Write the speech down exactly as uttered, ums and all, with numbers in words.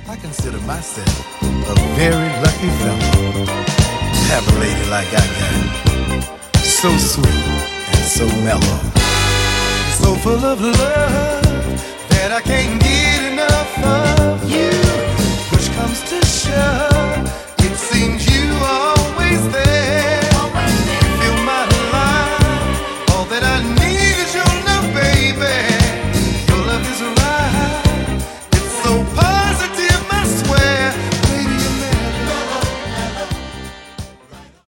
I consider myself a very lucky fellow to have a lady like I got. So sweet and so mellow. So full of love that I can't get enough of you. Push comes to shove,